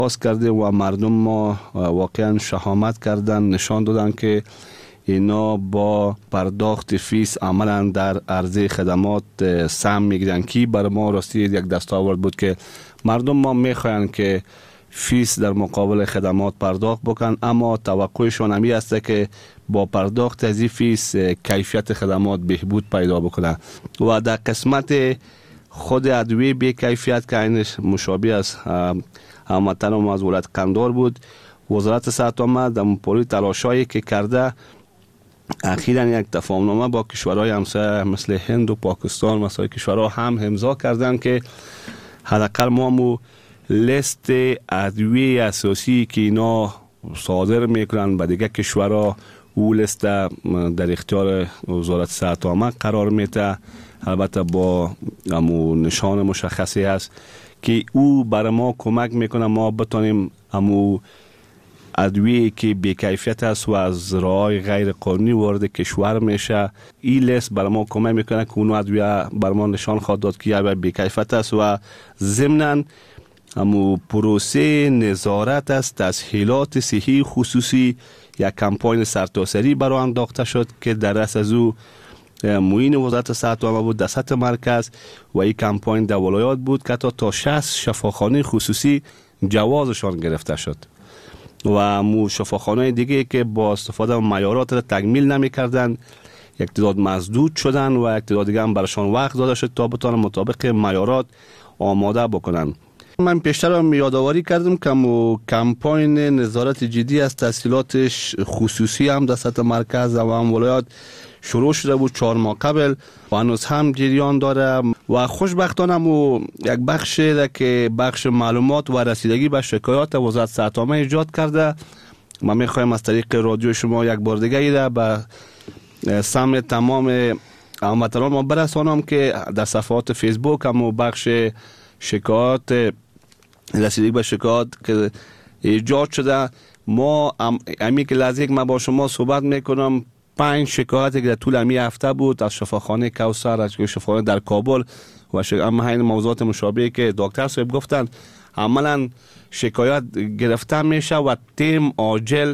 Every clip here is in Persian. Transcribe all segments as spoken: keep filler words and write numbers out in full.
باز کردیم و مردم ما واقعا شهامت کردن، نشان دادن که اینا با پرداخت فیس عملا در عرضه خدمات سهم میگیرن که برای ما راستی یک دستاورد بود که مردم ما میخواین که فیس در مقابل خدمات پرداخت بکن، اما توقعشون همی است که با پرداخت از این فیس کیفیت خدمات بهبود پیدا بکنه و در قسمت خود ادویه بی کیفیت که اینش مشابه است هموطن ما از ولایت قندار بود، وزارت صحت آمد در پولی تلاشایی که کرده اخیراً یک تفاهمنامه با کشورهای همسایه مثل هند و پاکستان مثلا کشورها هم امضا کردن که حداقل ما مو لیست ادویه اساسی که اینا صادر میکنن به دیگه کشورها او لیست در اختیار وزارت صحت عامه قرار میده، البته با امو نشان مشخصی هست که او برای ما کمک میکنه ما بتونیم امو ادویه که بی‌کیفیت است و از راه‌های غیر قانونی وارد کشور میشه، این لیست برای ما کمک میکنه که اون ادویه برای ما نشان خواهد داد که یا بی‌کیفیت است و ضمناً امو پروسه نظارت است تسهیلات صحی خصوصی یک کمپاین سرتاسری برای انداخته شد که در رأس از او معین وزارت صحت عامه بود در سطح مرکز و این کمپاین در ولایات بود که تا شصت شفاخانه خصوصی جوازشان گرفته شد و مو شفاخانه دیگه که با استفاده از معیارات را تکمیل نمی کردن یک تعداد مسدود شدن و یک تعداد دیگه هم برشان وقت داده شد تا بتوانن مطابق معیارات آماده بکنن. من پیشتر هم یادآوری کردم که مو کمپاین نظارت جدی از تسهیلات خصوصی هم در سطح مرکز و هم ولایات شروع شده بود چهار ماه قبل و هنوز هم جریان داره و خوشبختانه مو یک بخش که بخش معلومات و رسیدگی به شکایات وزارت صحت عامه ایجاد کرده. ما میخوایم از طریق رادیو شما یک بار دیگه ایره به سمع تمام هموطنان ما برسانم که در صفحات فیسبوک هم بخش شکایات رسیدگی به شکایات که ایجاد شده، ما امی که لازم ما با شما صحبت میکنم پنج شکایتی که در طول امی هفته بود از شفاخانه کوثر، از شفاخانه در کابل و ش... اما همین موضوعات مشابهی که دکتر صاحب گفتن عملا شکایت گرفته میشه و تیم عاجل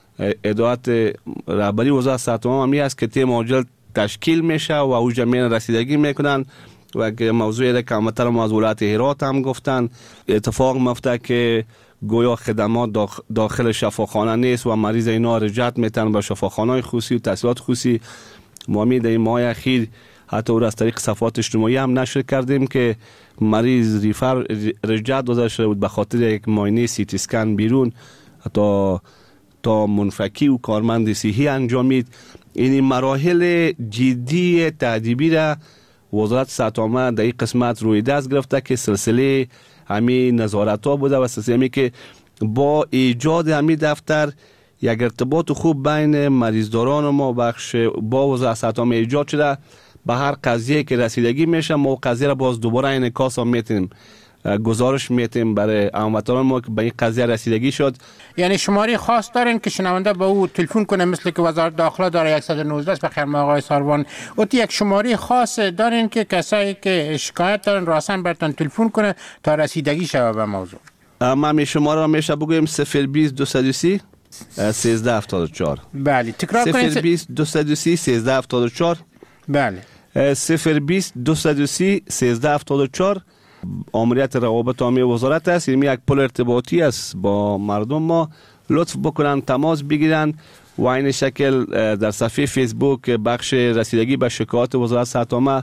ادارت رهبری وزارت صحت عامه می است که تیم عاجل تشکیل میشه و او جمعیت رسیدگی میکنن و که موضوعی که هموطن ما از ولایت هرات هم گفتن اتفاق میفته که گویا خدمات داخل شفاخانه نیست و مریض اینا رجعت میتن به شفاخانه خصوصی و تحصیلات خصوصی. ما می در این ماه اخیر حتی او را از طریق صفحات اجتماعی هم نشر کردیم که مریض ریفر رجعت داده شده بود به خاطر یک معاینه سی تی اسکن بیرون تا تا منفکی و کارمند صحی انجامید. این مراحل جدی تادیبی را وزارت صحت عامه در این قسمت روی دست گرفته که سلسله همین نظارت ها بوده و سلسله همی که با ایجاد همین دفتر یک ارتباط خوب بین مریضداران ما بخش با وزارت صحت عامه ایجاد شده. به هر قضیه که رسیدگی میشه ما قضیه را باز دوباره انعکاس هم میتیم گزارش میتیم برای هموطنان ما که به این قضیه رسیدگی شد. یعنی شماره خاص دارین که شنونده به او تلفن کنه مثل که وزارت داخله داره صد و نوزده بخیر آقای ساروان، او یک شماره خاص دارین که کسایی که شکایت دارن راسن برتون تلفن کنه تا رسیدگی شود به موضوع؟ ما می شماره را میشه بگویم صفر بیست دویست و سی سیزده هفتاد و چهار. بله تکرار کنید. صفر بیست دویست و سی سیزده هفتاد و چهار. بله صفر بیست دویست و سی سیزده هفتاد و چهار. آمریت روابط عامه وزارت است. این یک پل ارتباطی است با مردم ما. لطف بکنن تماس بگیرن و این شکل در صفحه فیسبوک بخش رسیدگی به شکایات وزارت صحت عامه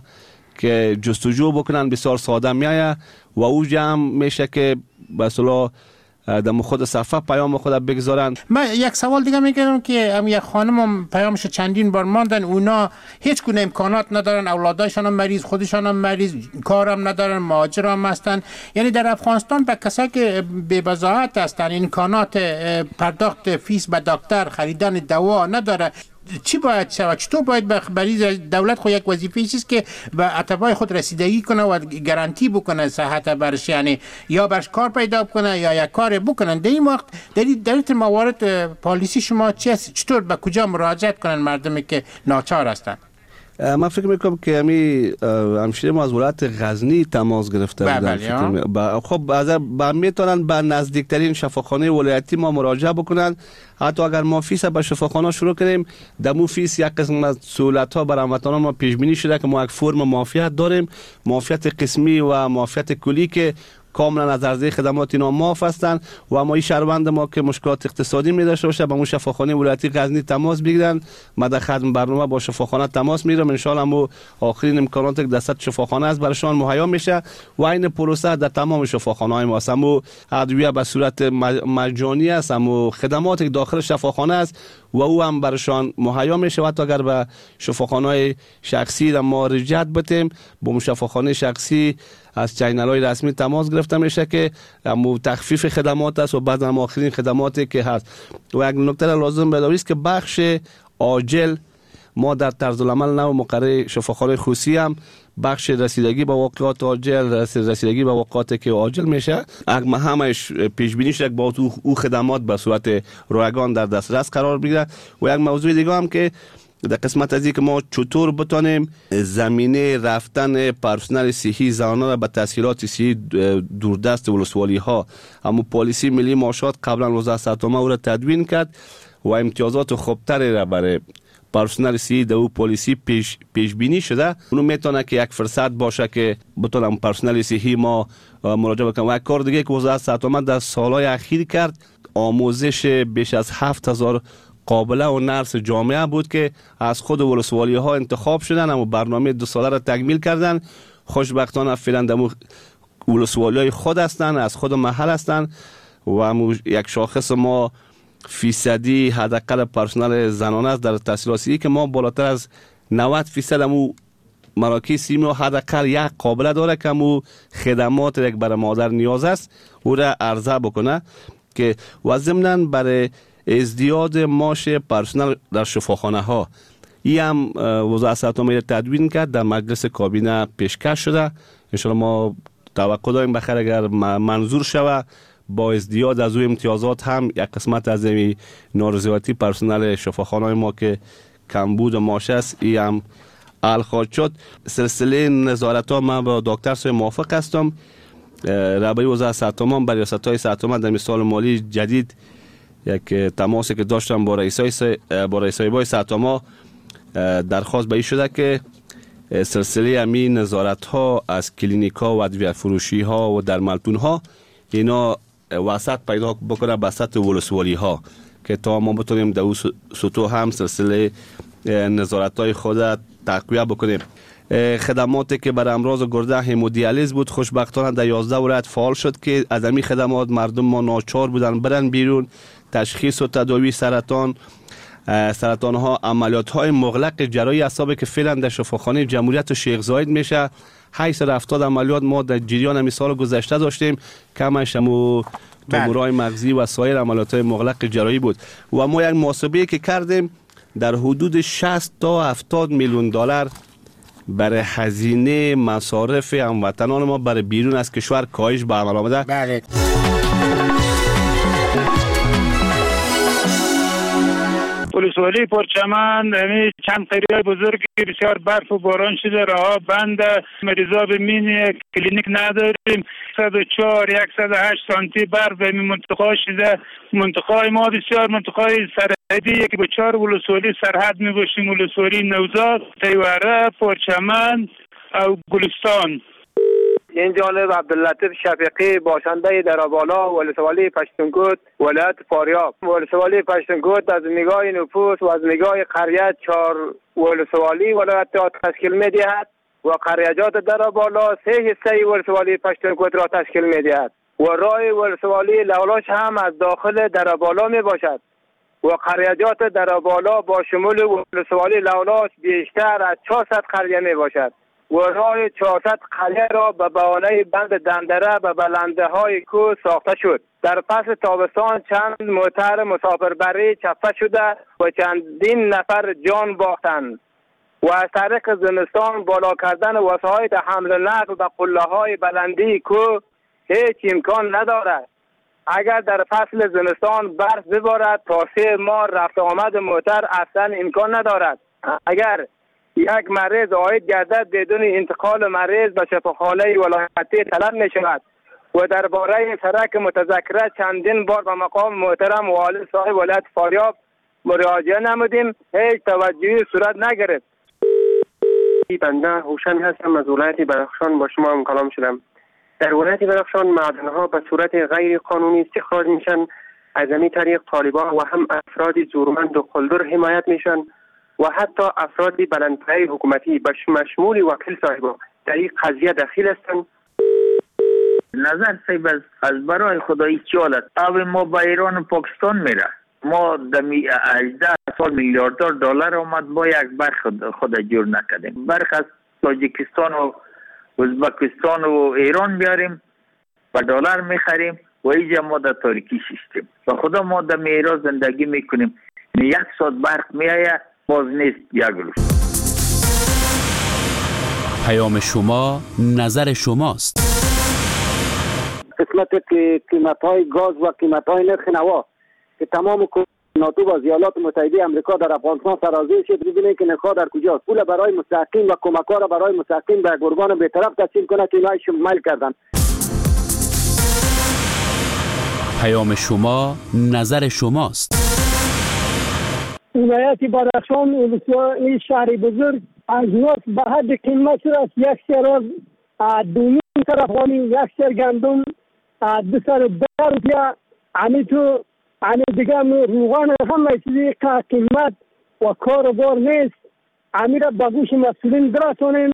که جستجو بکنن بسیار ساده میایه و او جمع میشه که به اصطلاح در خود صفحه پیام خود بگذارن. من یک سوال دیگه میگم که هم یک خانم پیامش چندین بار ماندن، اونا هیچ گونه امکانات ندارن، اولادایشان هم مریض، خودشان هم مریض، کارم ندارن، مهاجر هم هستن. یعنی در افغانستان به کسایی که بی بضاعت هستن امکانات پرداخت فیس به دکتر، خریدن دوا نداره، چی باید شود؟ چطور باید برای دولت خود یک وظیفه چیست که به اتباع خود رسیدگی کنه و گارانتی بکنه صحت برش، یعنی یا برش کار پیدا کنه یا یک کار بکنن. در این وقت در این موارد پالیسی شما چی است؟ چطور به کجا مراجعت کنن مردمی که ناچار هستند؟ من فکر میکنم که امی همشیره ما از ولایت غزنی تماس گرفته بودن. خب از میتونن به نزدیکترین شفاخانه ولایتی ما مراجعه بکنن. حتی اگر ما فیس به شفاخانه شروع کنیم، دمو فیس یک قسم از سهولت ها برای هموطنان ما پیش بینی شده که ما یک فرم معافیت داریم، معافیت قسمی و معافیت کلی که کاملا از عرضه خدمات اینا معاف هستند و اما این شهروند ما که مشکلات اقتصادی می داشته باشه به اون شفاخانه ولایتی غزنی تماس بگیرن. ما در خدمت برنامه با شفاخانه تماس میگیرم، ان شاء الله مو آخرین امکانات که دست شفاخانه است برشان مهیا میشه و این پروسه در تمام شفاخانه های ما است. مو ادویه به صورت مجانی است، مو خدمات داخل شفاخانه است و او هم برشان مهیا میشه. و اگر به شفاخانه شخصی در ما رجعت بتیم با شفاخانه شخصی از چینل های رسمی تماس گرفته میشه که مو تخفیف خدمات است و بعد هم آخرین خدماتی که هست. و یک نکته لازم بدانید است که بخش عاجل ما در طرز العمل نو مقرر شفاخانه خصوصی هم بخش رسیدگی به واقعات عاجل، رسیدگی به واقعاتی که عاجل میشه، اگه همش پیش بینی شده با او خدمات به صورت رایگان در دسترس قرار بگیره. و یک موضوع دیگه هم که در قسمت از این که ما چطور بتانیم زمینه رفتن پرسنل صحی زنانه را به تسهیلات صحی دوردست ولسوالی ها، اما پالیسی ملی معاشات قبلا وزارت صحت عامه او را تدوین کرد و امتیازات خوبتری را برای پرسنل صحی در او پالیسی پیش, پیش بینی شده. اونو میتونه که یک فرصت باشه که بتونم پرسنل صحی ما مراجعه بکنم. و یک کار دیگه که وزارت صحت عامه در سالهای اخیر کرد، آموزش بیش از هفت هزار قابله و نرس جامعه بود که از خود ولسوالی ها انتخاب شدن، اما برنامه دو ساله را تکمیل کردن. خوشبختانه فعلا دمو ولسوالی های خود هستن، از خود محل هستن و همو یک شاخص ما فیصدی حداقل پرسنل زنانه است در تحصیلات صحی که ما بالاتر از نود فیصد همو مراکز صحی و حداقل یک قابله داره که همو خدمات یک برای مادر نیاز است او را عرضه بکنه که و ضمناً برای ازدیاد معاش پرسنل در شفاخانه ها این هم وزارت صحت عامه تدوین کرد، در مجلس کابینه پیشکش شده. ان شاء الله ما توقع داریم بخیر اگر منظور شود با ازدیاد از او امتیازات هم یک قسمت از این نارضایتی پرسنل شفاخانه ما که کمبود معاش است این هم حل خواهد شد. سلسله نظارت ها من با دکتر صاحب موافق هستم. رهبری وزارت صحت عامه با ریاست‌های صحت عامه در سال مالی جدید یک تماسی که داشتم با رئیسای با رئیسای بای صحت عامه درخواست به این شده که سلسله امی نظارت ها از کلینیک ها و ادویه فروشی ها و درملتون ها اینا وسط پیدا بکنه به سطح ولسوالی ها که تا ما بتونیم در اون سطوح هم سلسله نظارت های خود تقویه بکنیم. خدماتی که برای امراض گرده همودیالیز بود خوشبختانه در یازده ولایت فعال شد که از این خدمات مردم ما ناچار بودن برن بیرون. تشخیص و تداوی سرطان، سرطان ها، عملیات های مغلق جراحی اعصاب که فعلا در شفاخانه جمهوریت شیخ زاید میشه، هشتصد و هفتاد عملیات ما در جریان همین سال گذشته داشتیم، کمش همو تومورهای مغزی و سایر عملیات های مغلق جراحی بود. و ما یک محاسبه که کردیم در حدود شصت تا هفتاد میلیون دلار برای هزینه مصارف هموطنان ما برای بیرون از کشور کاهش به عمل آمده. بله. ولسوالی پرچمن همی چند قریه بزرگی بسیار برف و باران شده، راه بند، مریضا به مین کلینیک نداریم. صد و چهار صد و هشت سانتی برف به منطقه شده. منطقه ما بسیار منطقه سرحدی که با چهار ولسوالی سرحد می باشیم، ولسوالی نوزاد، تیوره، پرچمن و گلستان. این جانب عبداللطیف شفیقی باشنده درابالا ولسوالی پشتونکوت ولایت فاریاب. ولسوالی پشتونکوت از نگاه نفوس و از نگاه قریه چهار ولسوالی ولایت را تشکیل می‌دهد و قریه‌جات درابالا سه حصه ولسوالی پشتونکوت را تشکیل می‌دهد و راه ولسوالی لولاش هم از داخل درابالا میباشد و قریه‌جات درابالا با شمول ولسوالی لولاش بیشتر از چهارصد قریه میباشد و راه چهارصد قریه را به بهانه بند دندره به بلنده های کوه ساخته شد. در فصل تابستان چند موتر مسافربری چپه شده و چندین نفر جان باختند و از طریق زمستان بالا کردن وسایط حمل نقل به قله های بلندی کوه هیچ امکان ندارد. اگر در فصل زمستان برف ببارد تا سه ماه رفت آمد موتر اصلا امکان ندارد. اگر یک مریض عاید گردد بدون انتقال مریض به شفاخانه ولایتی طلب می شود و درباره سرک متذکره چندین بار به مقام محترم والی صاحب ولایت فاریاب مراجعه نمودیم، هیچ توجهی صورت نگرفت. بنده هوشنگ هستم، از ولایت بدخشان با شما هم کلام شدم. در ولایت بدخشان معدن‌ها به صورت غیر قانونی استخراج میشن، از این طریق طالبان و هم افراد زورمند و قلدر حمایت میشن و حتی افراد بلندپایه حکومتی به مشمول وکیل صاحبا در این قضیه دخیل هستند. نظر صاحب از برای خدایی چی حالت آب ما با ایران و پاکستان میره، ما دمی هجده سال میلیاردر دلار آمد با یک برخ خود, خود جور نکردیم، برخ از تاجیکستان و ازبکستان و ایران بیاریم و دلار میخریم و اینجا ما در تاریکی شیشتیم و خدا ما در میرا زندگی میکنیم. یک ساعت برق میایه باز نیست یک روز. پیام شما نظر شماست. قسمت که قیمت های گاز و قیمت های نرخ نوا که تمام ناتو و ایالات متحده آمریکا در افغانستان سرازیر شد، ببینید که نخواه در کجاست. پول برای مستحقین و کمک‌ها را برای مستحقین به گرگان بی‌طرف تقسیم کنه که اینها شمال کردن. پیام شما نظر شماست. ولایت بدخشان این شهر بزرگ از نفت به حد قیمت شد، یک سر دومین طرفانی، یک سر گندم دو سر ده روپیه، همی تو همی دیگه روغان همه چیزی که قیمت و کار و بار نیست، همی را به گوش مسئولین درسانیم.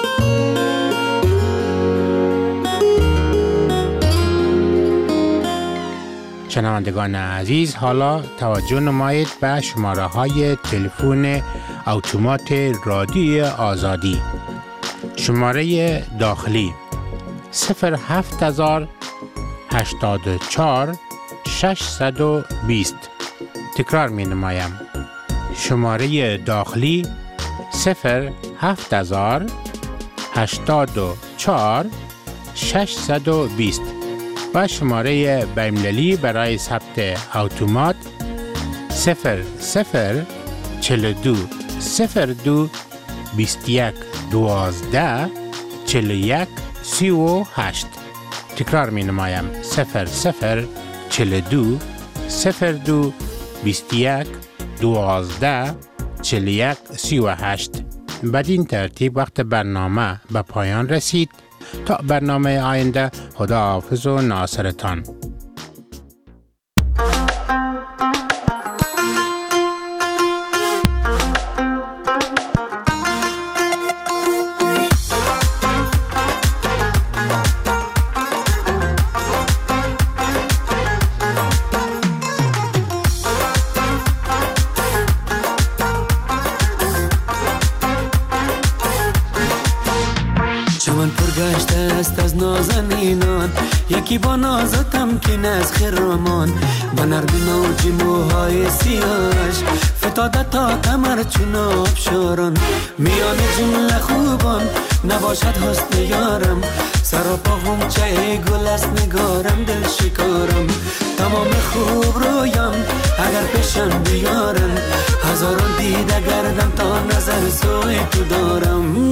شنوندگان عزیز، حالا توجه نمایید به شماره های تلفن اتومات رادیوی آزادی. شماره داخلی صفر هفت هزار هشتاد و چهار ششصد و بیست. تکرار می نمایم. شماره داخلی صفر هفت هزار هشتاد و چهار ششصد و بیست و شماره بین‌المللی برای ثبت اتومات صفر صفر چهل و دو صفر دو بیست و یک دوازده چهل و یک سی و هشت. تکرار می نمایم. صفر صفر چهل و دو صفر دو بیست و یک دوازده چهل و یک سی و هشت. بدین ترتیب وقت برنامه به پایان رسید. تا برنامه آینده، خدا حافظ و ناصرتان. یکی با نازتم که نز خرامان با نرمی موجی موهای سیاش فتاده تا کمر چون آبشاران میان جمله خوبان نباشد حسن یارم سرا پا غنچه گل است نگارم دل شکارم تمام خوب رویم اگر پیشم بیارم هزاران دیده گردم تا نظر سوی تو دارم.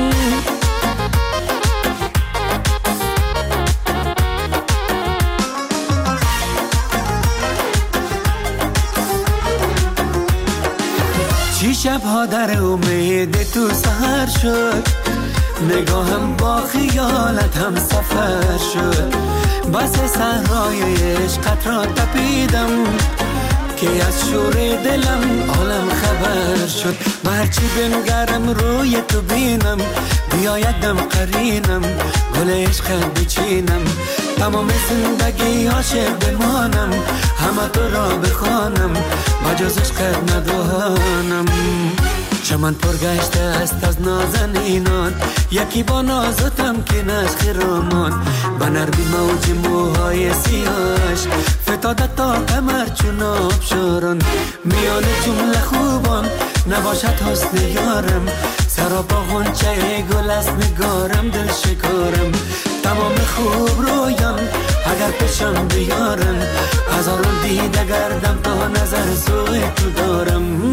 شبها در امید تو سهر شد نگاهم با خیالت هم سفر شد بس صحرای عشقت را تپیدم که از شور دلم عالم خبر شد برچی بنگرم روی تو بینم بیا یک دم قرینم گل عشقت بچینم تمام زندگی عاشق بمانم همه تو را بخوانم مجاز عشقت ندانم. چمن پر گشته است از نازنینان یکی با نازتم که نش خرامان به نرمی موج موهای سیاش فتاده تا کمر چون آبشاران میان جمله خوبان نباشد حسن یارم سرا با غنچه گل است نگارم دل شکارم تمام خوب رویم اگر پیشم بیارم هزاران دیده گردم تا نظر سوی تو دارم.